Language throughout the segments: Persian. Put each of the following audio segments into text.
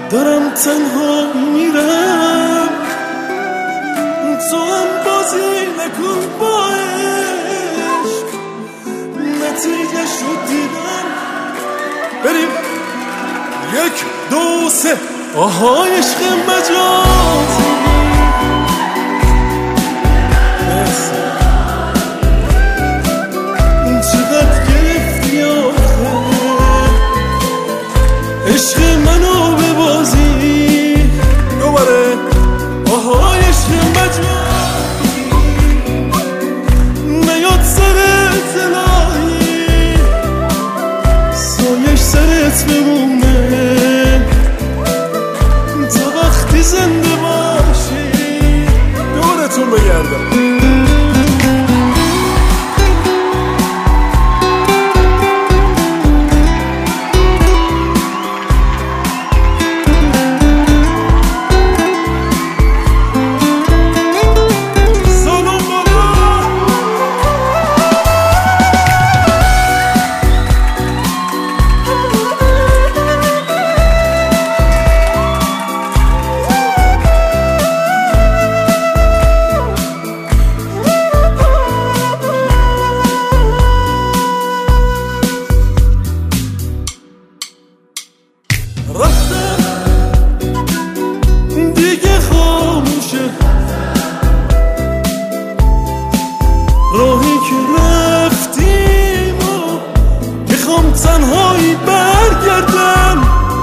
دارم تنها میرم، تو هم بازی نکن با عشق، نتیجه شد دیدم. بریم 1 2 3 آهای عشق مجازی. چقدر گرفتی آخه عشق منو به بازی. دوباره آهای عشق مجازی، نیاد سرت الهی، سایش سرت بمونه تا وقتی زنده باشی. دورتون بگردم. دیگه خاموشه راهی که رفتیم و میخوام تنهایی برگردم.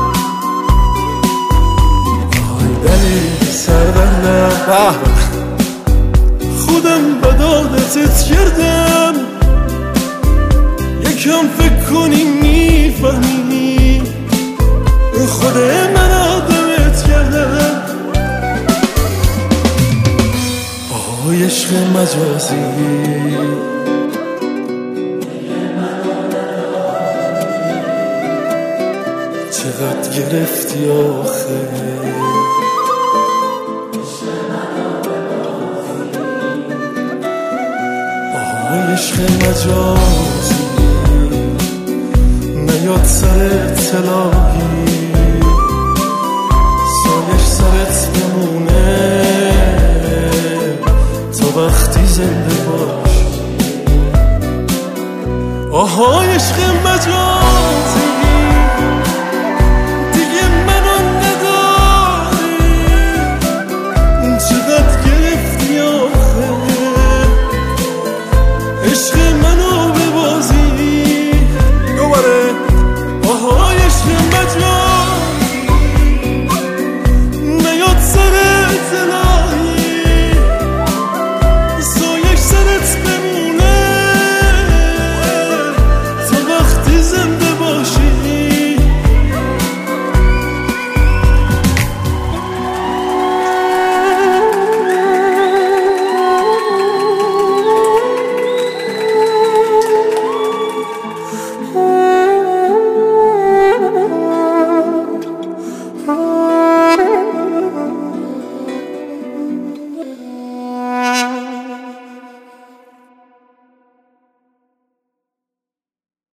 آی دلی سردرنم، خودم به دادتت کردم. یکم فکر کنی میفهمی خود من آدمت کردم. آهای عشق مجازی، چقدر گرفتی آخه آهای عشق مجازی، نیاد سرت الهی، سایش سرت بمونه تا وقتی زنده باش. آهای عشق مجازی.